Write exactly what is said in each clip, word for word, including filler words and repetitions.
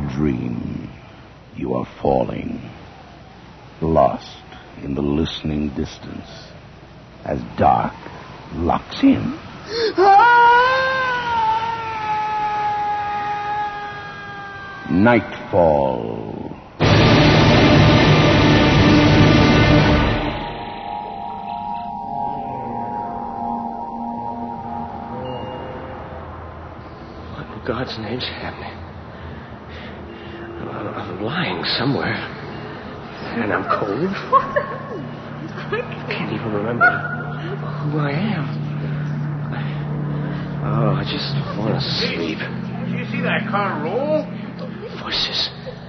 dream, you are falling, lost in the listening distance, as dark locks in. Nightfall. What in God's name's happening? I'm lying somewhere. And I'm cold. I can't even remember who I am. Oh, I just want to sleep. Did you see that car roll? Voices.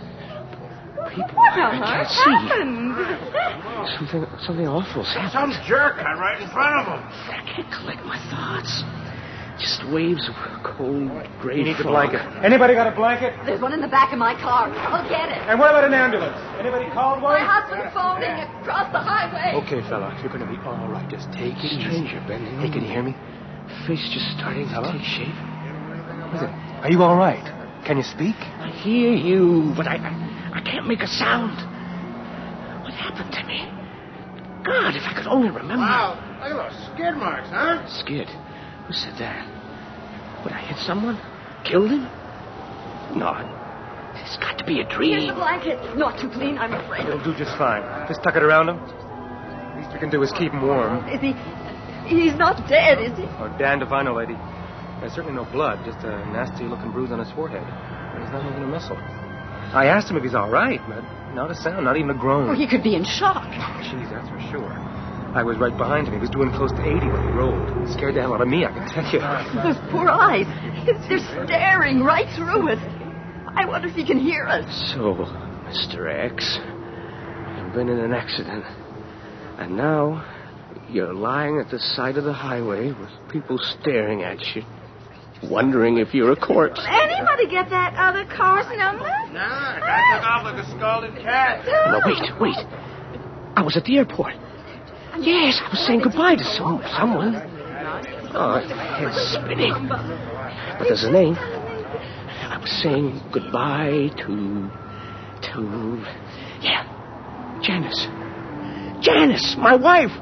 People What I, I can't see. happened? Something, something awful's happened. Some jerk got right in front of him. I can't collect my thoughts. Just waves of cold, gray You need a fog. blanket. Anybody got a blanket? There's one in the back of my car. I'll get it. And what about an ambulance? Anybody called one? My husband's phoning across the highway. Okay, fella, you're going to be all right. Just take it easy. Stranger bending Hey, can you hear me? Face just starting to Hello? take shape. Listen, are you all right? Can you speak? I hear you, but I, I, I can't make a sound. What happened to me? God, if I could only remember. Wow, look at those skid marks, huh? Skid? Who said that? Would I hit someone? Killed him? No, it's got to be a Here's dream. the blanket. Not too clean, I'm afraid. It'll do just fine. Just tuck it around him. Least we can do is keep him warm. Is he... He's not dead, is he? Oh, damned if I know, lady. There's certainly no blood, just a nasty-looking bruise on his forehead. And he's not moving a muscle. I asked him if he's all right, but not a sound, not even a groan. Well, he could be in shock. Jeez, that's for sure. I was right behind him. He was doing close to eighty when he rolled. It scared the hell out of me, I can tell you. Those poor eyes. They're staring right through us. I wonder if he can hear us. So, Mister X, you've been in an accident. And now you're lying at the side of the highway with people staring at you, wondering if you're a corpse. Anybody get that other car's number? Nah, I took off like a scalded cat. No, wait, wait. I was at the airport. Yes, I was saying goodbye to some someone. Oh, my head's spinning. But there's a name. I was saying goodbye to... to... Yeah, Janice. Janice, my wife.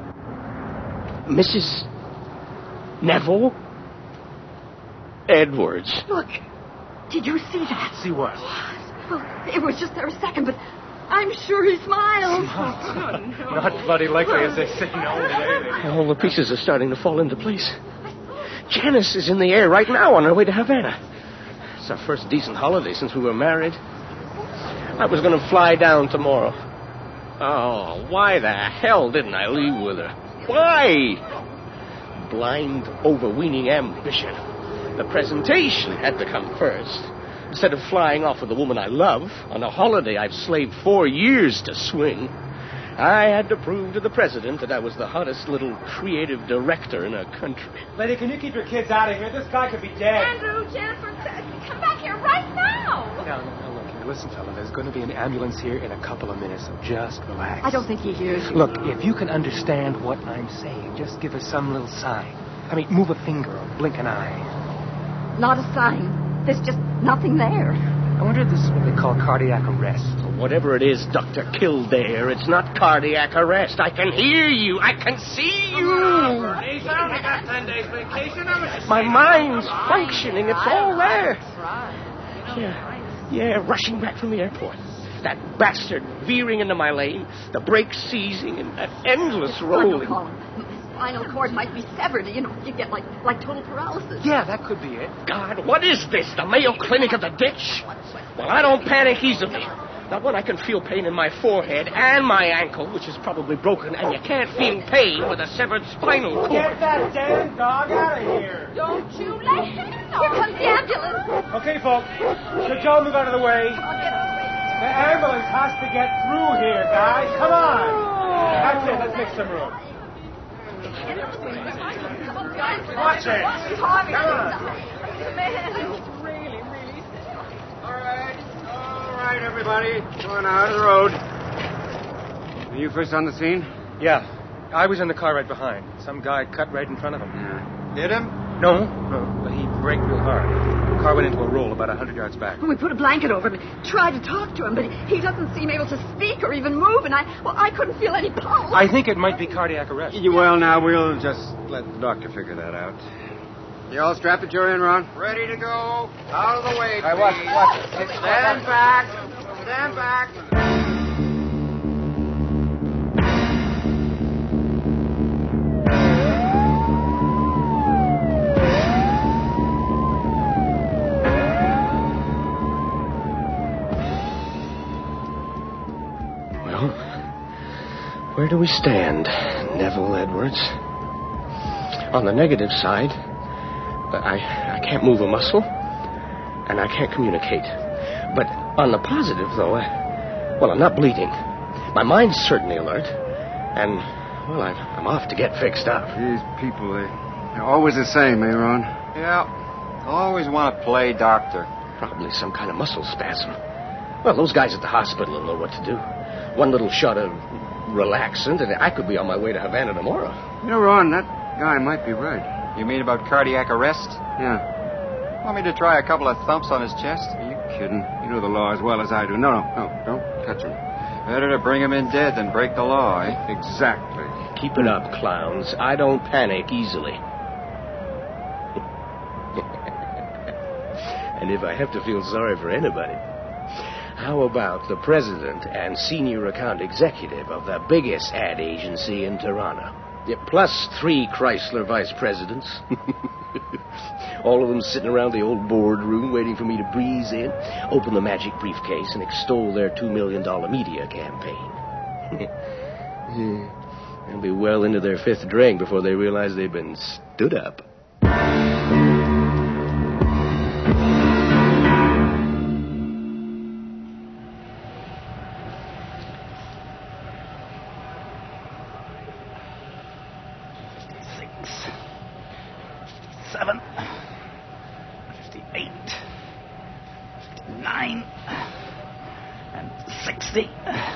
Missus Neville Edwards. Look, did you see that? See what? Well, it was just there a second, but I'm sure he smiled. Not bloody likely, as they say nowadays. All the pieces are starting to fall into place. Janice is in the air right now on her way to Havana. It's our first decent holiday since we were married. I was going to fly down tomorrow. Oh, why the hell didn't I leave with her? Why? Blind, overweening ambition. The presentation had to come first. Instead of flying off with the woman I love on a holiday I've slaved four years to swing, I had to prove to the president that I was the hottest little creative director in our country. Lady, can you keep your kids out of here? This guy could be dead. Andrew, Jennifer, come back here right now. Now, now, look, here, listen, fella. There's going to be an ambulance here in a couple of minutes, so just relax. I don't think he hears you. Look, if you can understand what I'm saying, just give us some little sign. I mean, move a finger or blink an eye. Not a sign. There's just nothing there. I wonder if this is what they call cardiac arrest. Whatever it is, Doctor Kildare, it's not cardiac arrest. I can hear you. I can see you. Hey, son, I got ten days vacation. I was just My mind's functioning. It's all there. Yeah, yeah, rushing back from the airport. That bastard veering into my lane, the brakes seizing, and that endless rolling. Spinal cord might be severed. You know, you get like like total paralysis. Yeah, that could be it. God, what is this? The Mayo Clinic of the ditch? Well, I don't panic easily. Not when I can feel pain in my forehead and my ankle, which is probably broken, and you can't feel pain with a severed spinal cord. Get that damn dog out of here. Don't you let him know. Here comes the ambulance. Okay, folks. Should Joe move out of the way? Come on, get out of the way. The ambulance has to get through here, guys. Come on. That's it. Let's make some room. Watch it. Tommy, Come on. the man is really, really sick. All right, all right, everybody. Going out of the road. Were you first on the scene? Yeah. I was in the car right behind. Some guy cut right in front of him. Yeah. Hit him? No, no, but he braked real hard. The car went into a roll about a hundred yards back. We put a blanket over him and tried to talk to him, but he doesn't seem able to speak or even move, and I, well, I couldn't feel any pulse. I think it might be cardiac arrest. Yeah, well, now, we'll just let the doctor figure that out. You all strapped at your end, Ron? Ready to go. Out of the way, All right, watch it, watch it. Stand back. Stand back. Well, where do we stand, Neville Edwards? On the negative side, I, I can't move a muscle, and I can't communicate. But on the positive, though, I, well, I'm not bleeding. My mind's certainly alert, and, well, I'm, I'm off to get fixed up. These people, they, they're always the same, eh, Ron? Yeah. Always want to play doctor. Probably some kind of muscle spasm. Well, those guys at the hospital will know what to do. One little shot of relaxant, and I could be on my way to Havana tomorrow. You know, Ron, that guy might be right. You mean about cardiac arrest? Yeah. Want me to try a couple of thumps on his chest? Are you kidding? You know the law as well as I do. No, no, no. Don't touch him. Better to bring him in dead than break the law, eh? Exactly. Keep it up, clowns. I don't panic easily. And if I have to feel sorry for anybody, how about the president and senior account executive of the biggest ad agency in Toronto? Yeah, plus three Chrysler vice presidents. All of them sitting around the old boardroom waiting for me to breeze in, open the magic briefcase, and extol their two million dollars media campaign. They'll be well into their fifth drink before they realize they've been stood up. Seven, fifty-eight, fifty-nine, and sixty.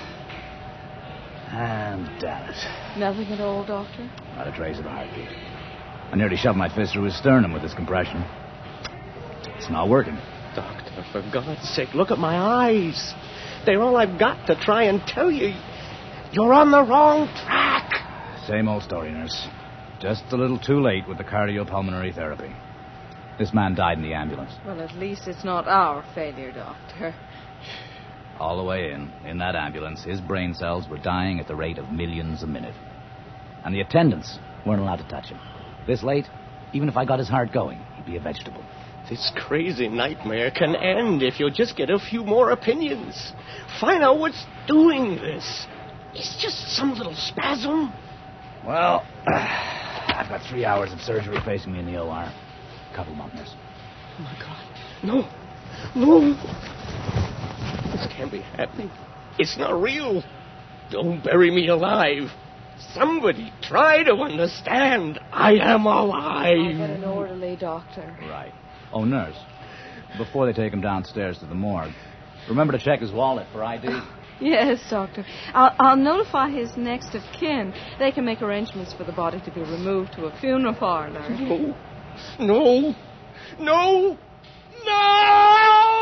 And damn it. Nothing at all, Doctor? Not a trace of a heartbeat. I nearly shoved my fist through his sternum with this compression. It's not working. Doctor, for God's sake, look at my eyes. They're all I've got to try and tell you. You're on the wrong track. Same old story, nurse. Just a little too late with the cardiopulmonary therapy. This man died in the ambulance. Well, at least it's not our failure, Doctor. All the way in, in that ambulance, his brain cells were dying at the rate of millions a minute. And the attendants weren't allowed to touch him. This late, even if I got his heart going, he'd be a vegetable. This crazy nightmare can end if you'll just get a few more opinions. Find out what's doing this. It's just some little spasm. Well, I've got three hours of surgery facing me in the O R. A couple more, nurse. Oh, my God. No. No. This can't be happening. It's not real. Don't bury me alive. Somebody try to understand. I am alive. I'll get an orderly, Doctor. Right. Oh, nurse, before they take him downstairs to the morgue, remember to check his wallet for I D. Yes, Doctor. I'll, I'll notify his next of kin. They can make arrangements for the body to be removed to a funeral parlor. No. No. No. No!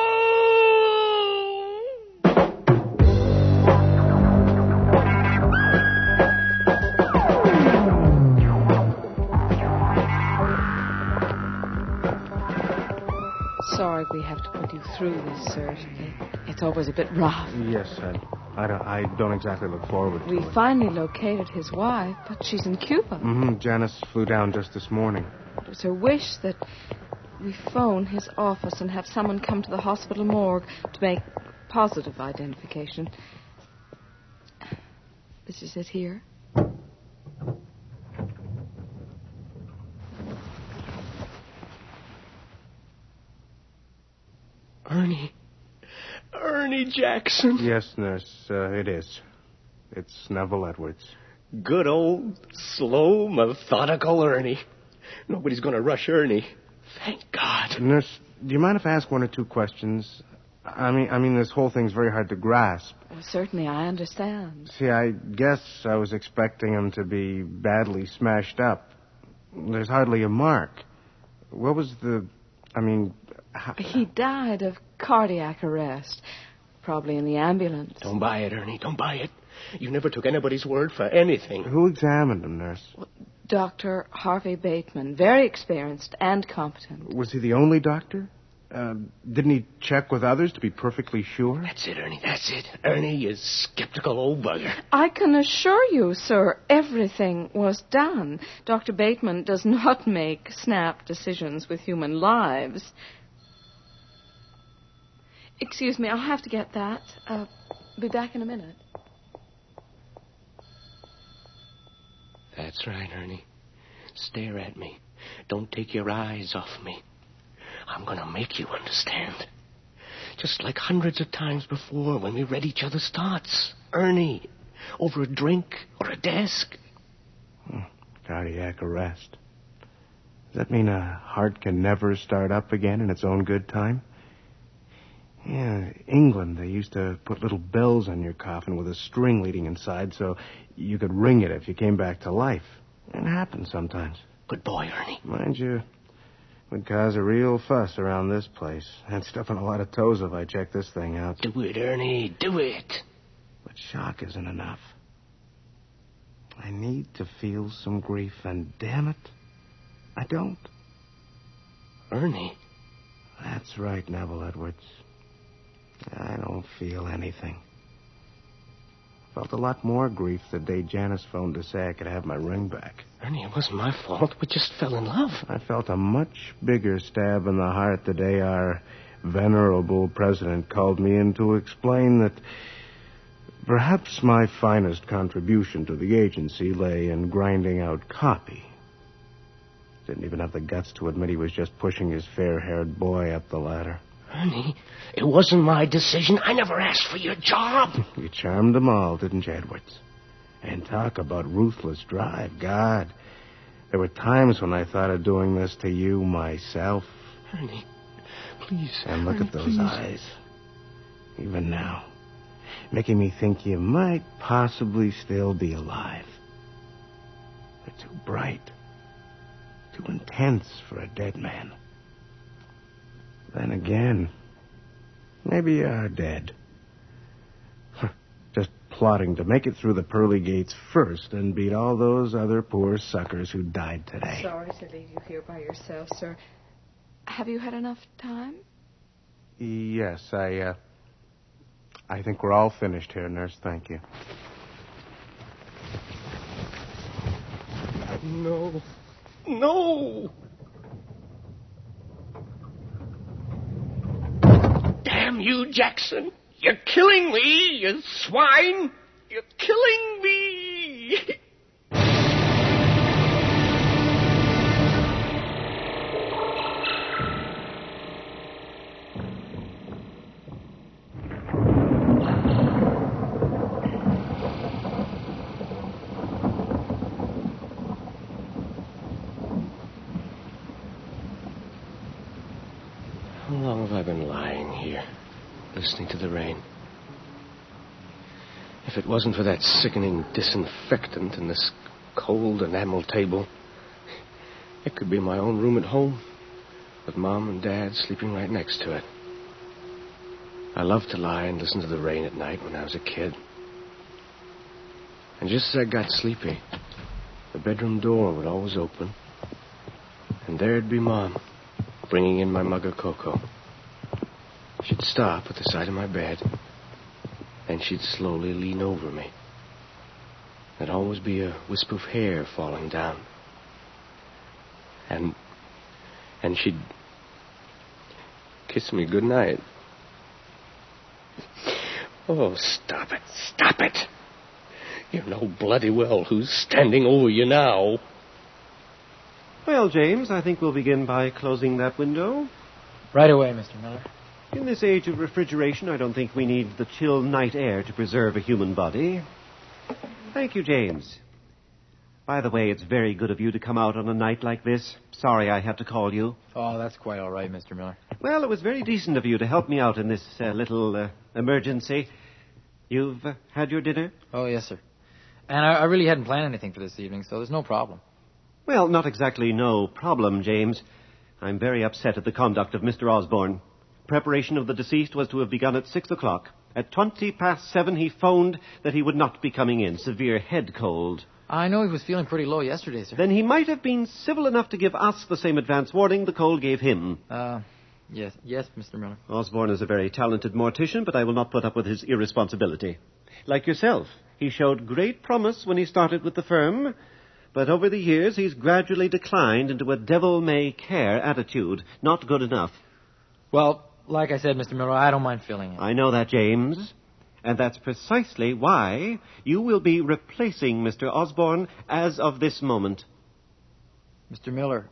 Sorry we have to put you through this, sir. It's always a bit rough. Yes, I, I, don't, I don't exactly look forward to We it. finally located his wife, but she's in Cuba. Mm-hmm. Janice flew down just this morning. It was her wish that we phone his office and have someone come to the hospital morgue to make positive identification. This is it here. Ernie. Ernie Jackson. Yes, nurse, uh, it is. It's Neville Edwards. Good old, slow, methodical Ernie. Nobody's going to rush Ernie. Thank God. Nurse, do you mind if I ask one or two questions? I mean, I mean, this whole thing's very hard to grasp. Well, certainly, I understand. See, I guess I was expecting him to be badly smashed up. There's hardly a mark. What was the... I mean... How... He died of cardiac arrest. Probably in the ambulance. Don't buy it, Ernie. Don't buy it. You never took anybody's word for anything. Who examined him, nurse? Doctor Harvey Bateman. Very experienced and competent. Was he the only doctor? Uh, didn't he check with others to be perfectly sure? That's it, Ernie. That's it. Ernie is skeptical old bugger. I can assure you, sir, everything was done. Doctor Bateman does not make snap decisions with human lives. Excuse me, I'll have to get that. Uh, be back in a minute. That's right, Ernie. Stare at me. Don't take your eyes off me. I'm going to make you understand. Just like hundreds of times before when we read each other's thoughts. Ernie, over a drink or a desk. Hmm. Cardiac arrest. Does that mean a heart can never start up again in its own good time? Yeah, England, they used to put little bells on your coffin with a string leading inside so you could ring it if you came back to life. It happens sometimes. Good boy, Ernie. Mind you, would cause a real fuss around this place. I'd step on a lot of toes if I checked this thing out. Do it, Ernie. Do it. But shock isn't enough. I need to feel some grief, and damn it, I don't. Ernie? That's right, Neville Edwards. I don't feel anything. Felt a lot more grief the day Janice phoned to say I could have my ring back. Ernie, it wasn't my fault. We just fell in love. I felt a much bigger stab in the heart the day our venerable president called me in to explain that perhaps my finest contribution to the agency lay in grinding out copy. Didn't even have the guts to admit he was just pushing his fair-haired boy up the ladder. Ernie, it wasn't my decision. I never asked for your job. You charmed them all, didn't you, Edwards? And talk about ruthless drive. God, there were times when I thought of doing this to you myself. Ernie, please. And look Ernie, at those please. eyes. Even now. Making me think you might possibly still be alive. They're too bright. Too intense for a dead man. Then again, maybe you are dead. Just plotting to make it through the pearly gates first and beat all those other poor suckers who died today. Sorry to leave you here by yourself, sir. Have you had enough time? Yes, I, uh... I think we're all finished here, nurse. Thank you. No. No! Damn you, Jackson! You're killing me, you swine! You're killing me! How long have I been lying here, listening to the rain? If it wasn't for that sickening disinfectant and this cold enamel table, it could be my own room at home, with Mom and Dad sleeping right next to it. I loved to lie and listen to the rain at night when I was a kid. And just as I got sleepy, the bedroom door would always open, and there'd be Mom, bringing in my mug of cocoa. She'd stop at the side of my bed, and she'd slowly lean over me. There'd always be a wisp of hair falling down. And... and she'd kiss me goodnight. Oh, stop it, stop it. You know bloody well who's standing over you now. Well, James, I think we'll begin by closing that window. Right away, Mister Miller. In this age of refrigeration, I don't think we need the chill night air to preserve a human body. Thank you, James. By the way, it's very good of you to come out on a night like this. Sorry I had to call you. Oh, that's quite all right, Mister Miller. Well, it was very decent of you to help me out in this uh, little uh, emergency. You've uh, had your dinner? Oh, yes, sir. And I, I really hadn't planned anything for this evening, so there's no problem. Well, not exactly no problem, James. I'm very upset at the conduct of Mister Osborne. Preparation of the deceased was to have begun at six o'clock. At twenty past seven, he phoned that he would not be coming in. Severe head cold. I know he was feeling pretty low yesterday, sir. Then he might have been civil enough to give us the same advance warning the cold gave him. Uh, yes, yes, Mister Miller. Osborne is a very talented mortician, but I will not put up with his irresponsibility. Like yourself, he showed great promise when he started with the firm, but over the years he's gradually declined into a devil-may-care attitude. Not good enough. Well, like I said, Mister Miller, I don't mind feeling it. I know that, James. And that's precisely why you will be replacing Mister Osborne as of this moment. Mister Miller,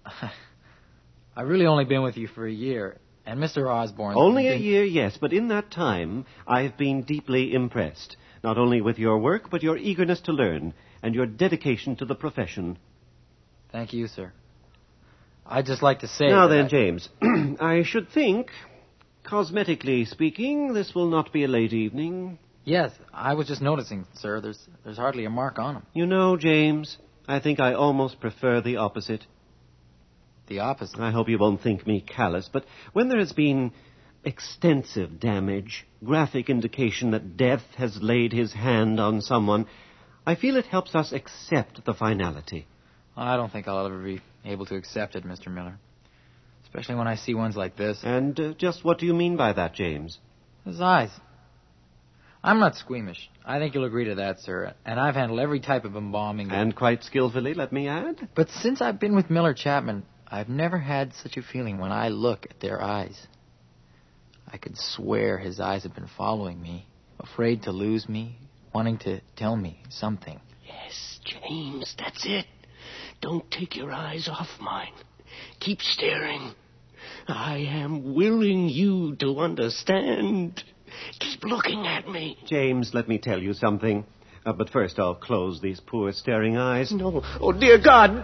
I've really only been with you for a year, and Mister Osborne... Only been... a year, yes, but in that time I've been deeply impressed, not only with your work, but your eagerness to learn and your dedication to the profession. Thank you, sir. I'd just like to say... Now then, I... James, I should think... Cosmetically speaking, this will not be a late evening. Yes, I was just noticing, sir. There's there's hardly a mark on him. You know, James, I think I almost prefer the opposite. The opposite? I hope you won't think me callous, but when there has been extensive damage, graphic indication that death has laid his hand on someone, I feel it helps us accept the finality. I don't think I'll ever be able to accept it, Mister Miller. Especially when I see ones like this. And uh, just what do you mean by that, James? His eyes. I'm not squeamish. I think you'll agree to that, sir. And I've handled every type of embalming. And quite skillfully, let me add. But since I've been with Miller Chapman, I've never had such a feeling when I look at their eyes. I could swear his eyes have been following me, afraid to lose me, wanting to tell me something. Yes, James, that's it. Don't take your eyes off mine. Keep staring. I am willing you to understand. Keep looking at me. James, let me tell you something. Uh, but first I'll close these poor staring eyes. No. Oh, dear God.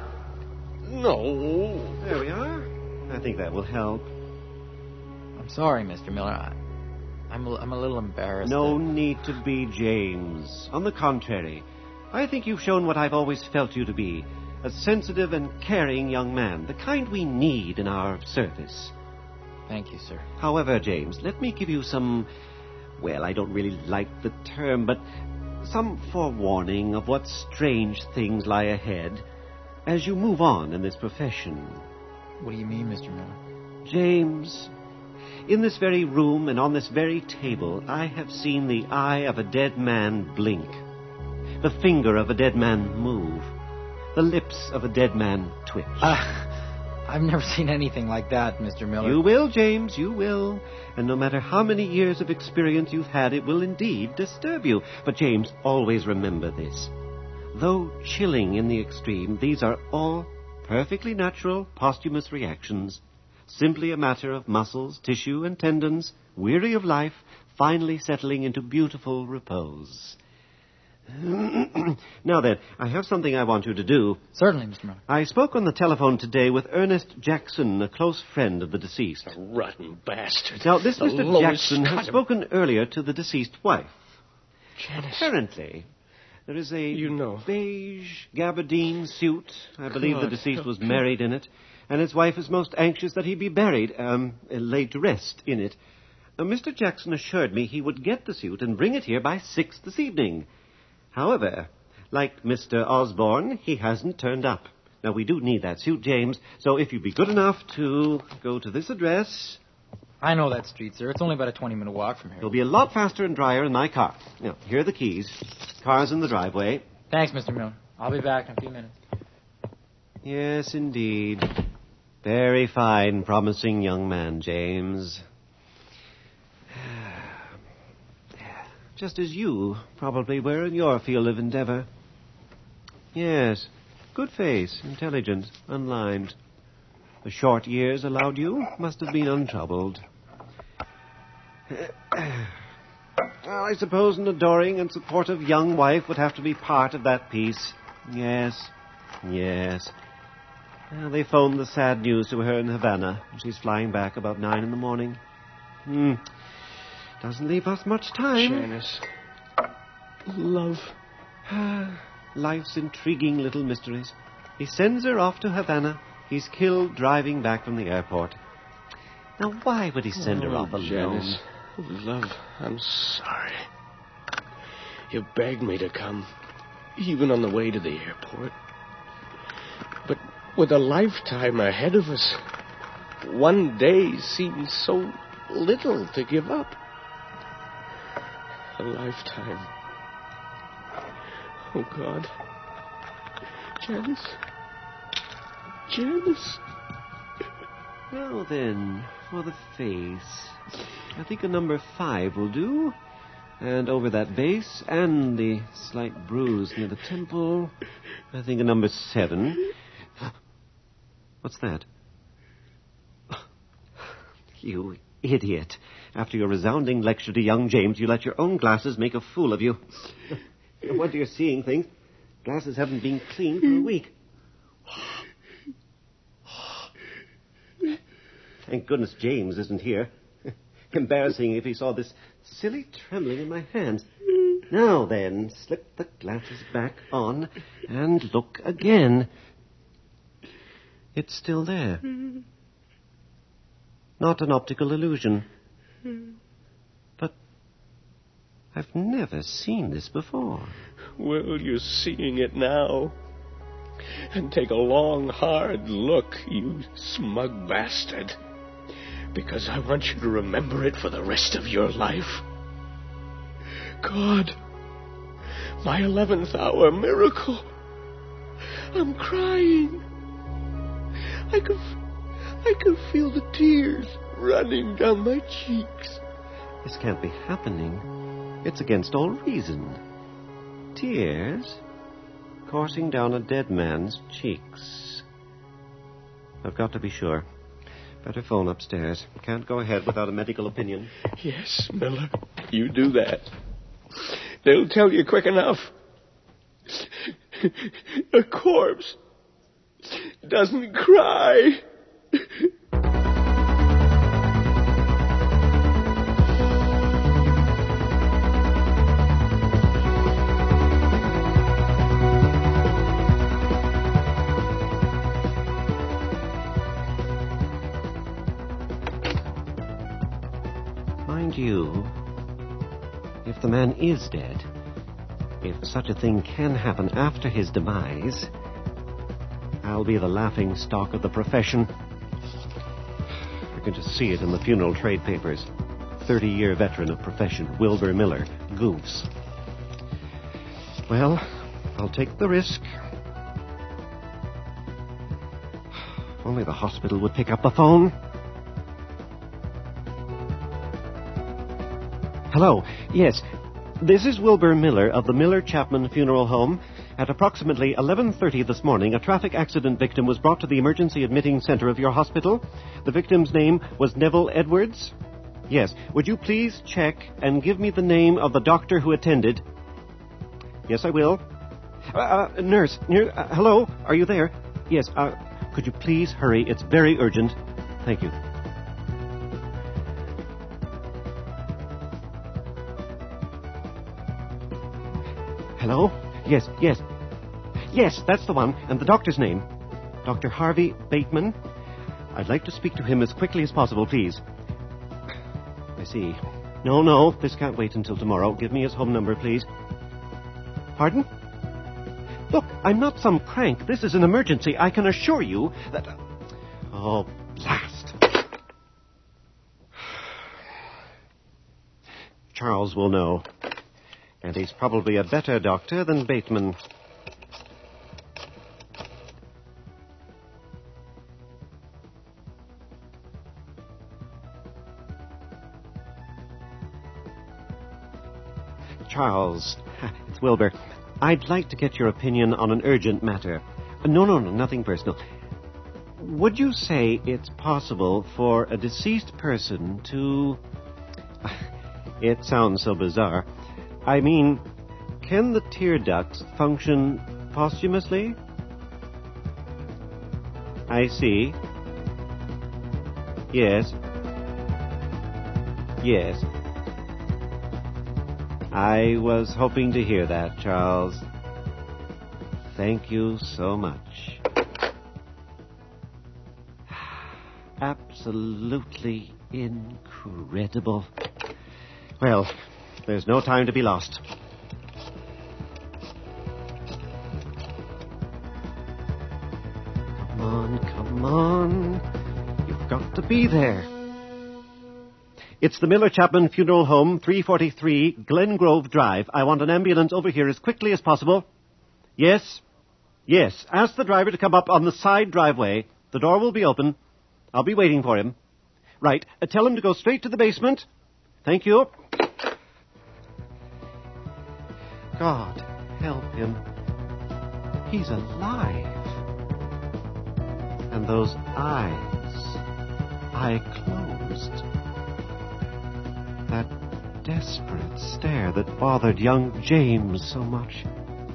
No. There we are. I think that will help. I'm sorry, Mister Miller. I, I'm, a, I'm a little embarrassed. No that... need to be, James. On the contrary, I think you've shown what I've always felt you to be. A sensitive and caring young man, the kind we need in our service. Thank you, sir. However, James, let me give you some, well, I don't really like the term, but some forewarning of what strange things lie ahead as you move on in this profession. What do you mean, Mister Miller? James, in this very room and on this very table, I have seen the eye of a dead man blink, the finger of a dead man move, the lips of a dead man twitch. Uh, I've never seen anything like that, Mister Miller. You will, James, you will. And no matter how many years of experience you've had, it will indeed disturb you. But, James, always remember this. Though chilling in the extreme, these are all perfectly natural posthumous reactions. Simply a matter of muscles, tissue, and tendons, weary of life, finally settling into beautiful repose. Now then, I have something I want you to do. Certainly, Mister Miller. I spoke on the telephone today with Ernest Jackson, a close friend of the deceased. A rotten bastard. Now, this The Mister lowest Jackson cut has of- spoken earlier to the deceased wife. Janice. Apparently, there is a You know. beige gabardine suit. I believe the God deceased help was him. married in it, and his wife is most anxious that he be buried, um, laid to rest in it. Uh, Mister Jackson assured me he would get the suit and bring it here by six this evening. However, like Mister Osborne, he hasn't turned up. Now, we do need that suit, James, so if you'd be good enough to go to this address... I know that street, sir. It's only about a twenty-minute walk from here. It'll be a lot faster and drier in my car. Now, here are the keys. Car's in the driveway. Thanks, Mister Miller. I'll be back in a few minutes. Yes, indeed. Very fine, promising young man, James. Just as you probably were in your field of endeavor. Yes, good face, intelligent, unlined. The short years allowed you must have been untroubled. Well, I suppose an adoring and supportive young wife would have to be part of that piece. Yes, yes. Well, they phoned the sad news to her in Havana, and she's flying back about nine in the morning. Hmm. Doesn't leave us much time. Janice. Love. Life's intriguing little mysteries. He sends her off to Havana. He He's killed driving back from the airport. Now, why would he send oh, her off alone? Janice, love, I'm sorry. You begged me to come, even on the way to the airport. But with a lifetime ahead of us, one day seems so little to give up. A lifetime. Oh, God. Janice. Janice. Now then, for the face. I think a number five will do. And over that base, and the slight bruise near the temple, I think a number seven. What's that? You idiot. After your resounding lecture to young James, you let your own glasses make a fool of you. No wonder you're seeing things. Glasses haven't been cleaned for a week. Thank goodness James isn't here. Embarrassing if he saw this silly trembling in my hands. Now then, slip the glasses back on and look again. It's still there. Not an optical illusion. But I've never seen this before. Well, you're seeing it now. And take a long, hard look, you smug bastard. Because I want you to remember it for the rest of your life. God, my eleventh hour miracle. I'm crying. I can, I can feel the tears running down my cheeks. This can't be happening. It's against all reason. Tears coursing down a dead man's cheeks. I've got to be sure. Better phone upstairs. Can't go ahead without a medical opinion. Yes, Miller, you do that. They'll tell you quick enough. A corpse doesn't cry. Mind you, if the man is dead, if such a thing can happen after his demise, I'll be the laughing stock of the profession. I can just see it in the funeral trade papers. thirty-year veteran of profession, Wilbur Miller, goofs. Well, I'll take the risk. If only the hospital would pick up the phone. Hello. Yes, this is Wilbur Miller of the Miller Chapman Funeral Home. At approximately eleven thirty this morning, a traffic accident victim was brought to the emergency admitting center of your hospital. The victim's name was Neville Edwards. Yes. Would you please check and give me the name of the doctor who attended? Yes, I will. Uh, uh, nurse, near, uh, hello? Are you there? Yes. Uh, could you please hurry? It's very urgent. Thank you. Hello? Yes, yes. Yes, that's the one. And the doctor's name? Doctor Harvey Bateman. I'd like to speak to him as quickly as possible, please. I see. No, no, this can't wait until tomorrow. Give me his home number, please. Pardon? Look, I'm not some crank. This is an emergency. I can assure you that... Oh, blast. Charles will know. And he's probably a better doctor than Bateman. Charles, it's Wilbur. I'd like to get your opinion on an urgent matter. No, no, no, nothing personal. Would you say it's possible for a deceased person to... It sounds so bizarre. I mean, can the tear ducts function posthumously? I see. Yes. Yes. I was hoping to hear that, Charles. Thank you so much. absolutely incredible. Well, there's no time to be lost. Come on, come on. You've got to be there. It's the Miller Chapman Funeral Home, three forty-three Glen Grove Drive. I want an ambulance over here as quickly as possible. Yes? Yes. Ask the driver to come up on the side driveway. The door will be open. I'll be waiting for him. Right. Uh, tell him to go straight to the basement. Thank you. God help him. He's alive. And those eyes. I closed. That desperate stare that bothered young James so much.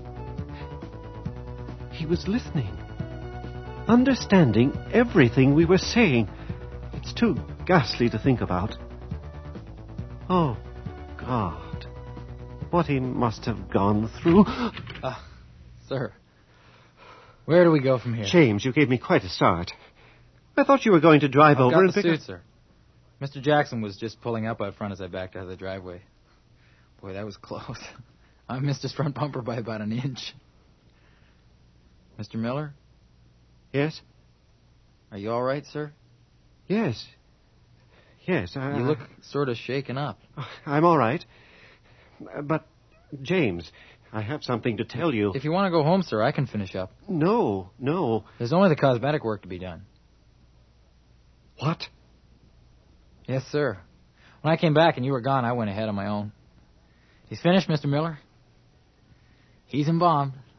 He was listening, understanding everything we were saying. It's too ghastly to think about. Oh, God, what he must have gone through. Uh, sir, where do we go from here? James, you gave me quite a start. I thought you were going to drive I've over got and the pick suit, up... sir. Mister Jackson was just pulling up out front as I backed out of the driveway. Boy, that was close. I missed his front bumper by about an inch. Mister Miller? Yes? Are you all right, sir? Yes. Yes, I... You look sort of shaken up. I'm all right. But, James, I have something to tell you. If you want to go home, sir, I can finish up. No, no. There's only the cosmetic work to be done. What? Yes, sir. When I came back and you were gone, I went ahead on my own. He's finished, Mister Miller. He's embalmed.